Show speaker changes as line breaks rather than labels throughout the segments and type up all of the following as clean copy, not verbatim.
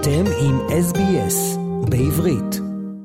אתם עם SBS בעברית.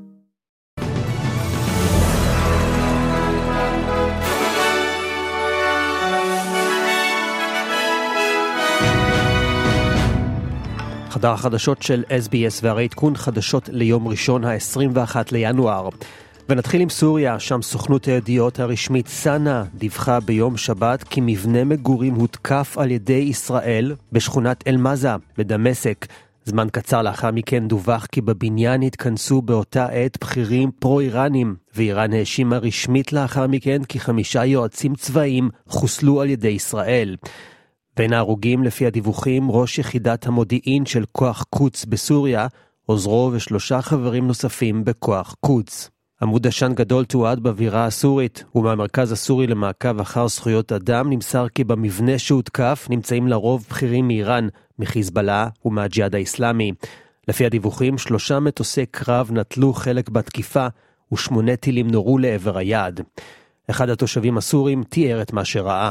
חדר החדשות של SBS והרי עדכון חדשות ליום ראשון ה-21 לינואר. ונתחיל עם סוריה, שם סוכנות הידיעות הרשמית סאנה דיווחה ביום שבת כי מבנה מגורים הותקף על ידי ישראל בשכונת אל-מזה בדמשק. זמן קצר לאחר מכן דווח כי בבניין התכנסו באותה עת בכירים פרו-איראנים, ואיראן האשימה רשמית לאחר מכן כי 5 יועצים צבאיים חוסלו על ידי ישראל. בין ההרוגים לפי הדיווחים ראש יחידת המודיעין של כוח קודס בסוריה, עוזרו ו3 חברים נוספים בכוח קודס. עמוד עשן גדול תועד בבירה הסורית, ומהמרכז הסורי למעקב אחר זכויות אדם נמסר כי במבנה שהותקף נמצאים לרוב בכירים מאיראן, מחיזבאללה ומהג'יהאד האסלאמי. לפי הדיווחים 3 מטוסי קרב נטלו חלק בתקיפה ו8 טילים נורו לעבר היעד. אחד התושבים הסורים תיאר את מה שראה.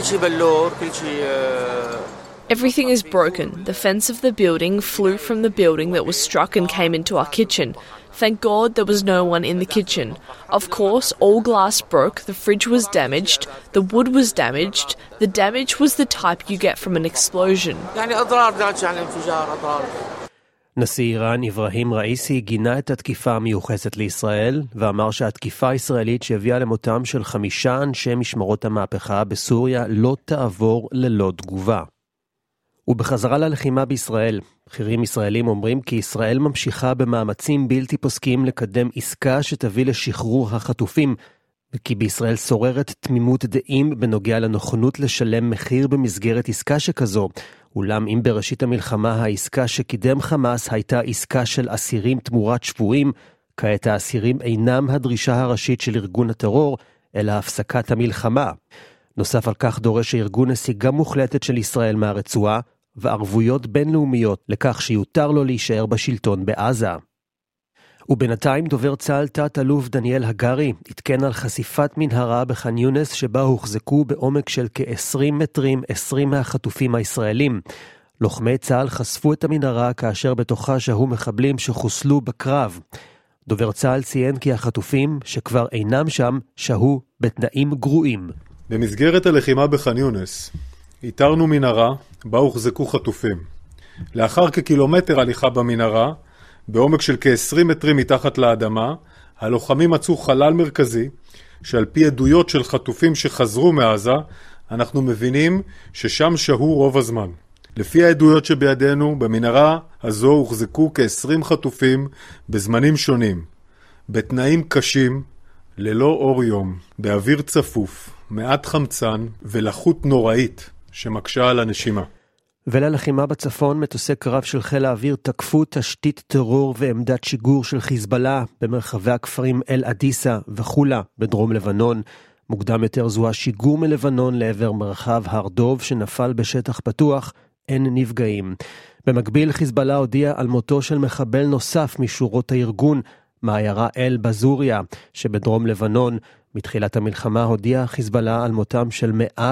Everything is broken. The fence of the building flew from the building that was struck and came into our kitchen. Thank God there was no one in the kitchen. Of course, all glass broke, the fridge was damaged, the wood was damaged. The damage was the type you get from an explosion.
נשיא איראן אברהים ראיסי גינה את התקיפה המיוחסת לישראל, ואמר שהתקיפה הישראלית שהביאה למותם של 5 אנשי משמרות המהפכה בסוריה לא תעבור ללא תגובה. ובחזרה ללחימה בישראל, בכירים ישראלים אומרים כי ישראל ממשיכה במאמצים בלתי פוסקים לקדם עסקה שתביא לשחרור החטופים, וכי בישראל שוררת תמימות דעים בנוגע לנכונות לשלם מחיר במסגרת עסקה שכזו. אולם אם בראשית המלחמה העסקה שקידם חמאס הייתה עסקה של אסירים תמורת שבויים, כעת האסירים אינם הדרישה הראשית של ארגון הטרור, אלא הפסקת המלחמה. נוסף על כך דורש הארגון נסיגה מוחלטת של ישראל מהרצועה, וערבויות בינלאומיות לכך שיותר לו להישאר בשלטון בעזה. ובינתיים דובר צה"ל תת-אלוף דניאל הגרי התקן על חשיפת מנהרה בח'אן יונס שבה הוחזקו בעומק של כ-20 מטרים 20 מהחטופים הישראלים. לוחמי צה"ל חשפו את המנהרה כאשר בתוכה שהו מחבלים שחוסלו בקרב. דובר צה"ל ציין כי החטופים שכבר אינם שם שהו בתנאים גרועים.
במסגרת הלחימה בח'אן יונס איתרנו מנהרה בה הוחזקו חטופים. לאחר כקילומטר הליכה במנהרה, בעומק של כ-20 מטרים מתחת לאדמה, הלוחמים מצאו חלל מרכזי, שעל פי עדויות של חטופים שחזרו מעזה, אנחנו מבינים ששם שהו רוב הזמן. לפי העדויות שבידינו, במנהרה הזו הוחזקו כ-20 חטופים בזמנים שונים, בתנאים קשים, ללא אור יום, באוויר צפוף, מעט חמצן ולחות נוראית שמקשה על הנשימה.
וללחימה בצפון, מטוסי קרב של חיל האוויר תקפו תשתית טרור ועמדת שיגור של חיזבאללה במרחבי הכפרים אל-עדיסה וחולה בדרום לבנון. מוקדם יותר זוהה שיגור מלבנון לעבר מרחב הר דוב שנפל בשטח פתוח, אין נפגעים. במקביל חיזבאללה הודיע על מותו של מחבל נוסף משורות הארגון, מעיירה אל-בזוריה שבדרום לבנון. מתחילת המלחמה הודיע חיזבאללה על מותם של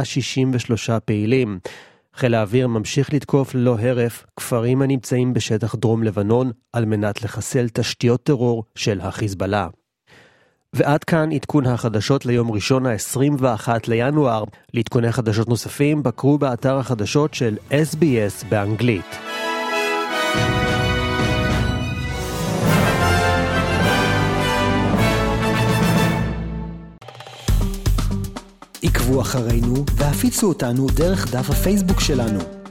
163 פעילים. חיל האוויר ממשיך לתקוף ללא הרף כפרים הנמצאים בשטח דרום לבנון על מנת לחסל תשתיות טרור של החיזבאללה. ועד כאן עדכון החדשות ליום ראשון ה-21 לינואר. לעדכוני חדשות נוספים בקרו באתר החדשות של SBS באנגלית. עקבו אחרינו והפיצו אותנו דרך דף הפייסבוק שלנו.